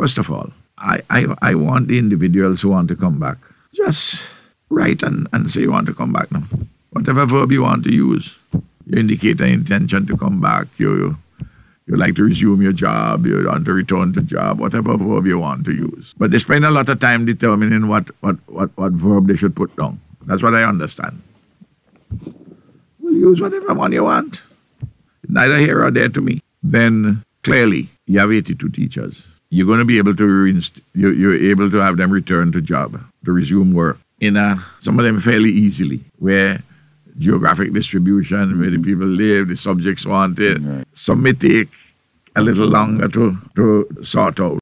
First of all, I want the individuals who want to come back. Just write and say you want to come back now. Whatever verb you want to use. You indicate an intention to come back. You like to resume your job. You want to return to job. Whatever verb you want to use. But they spend a lot of time determining what verb they should put down. That's what I understand. Well, use whatever one you want. Neither here or there to me. Then clearly you have 82 teachers. You're going to be able to you're able to have them return to job, to resume work. Some of them fairly easily, where geographic distribution, where the people live, the subjects want it. Right. Some may take a little longer to sort out.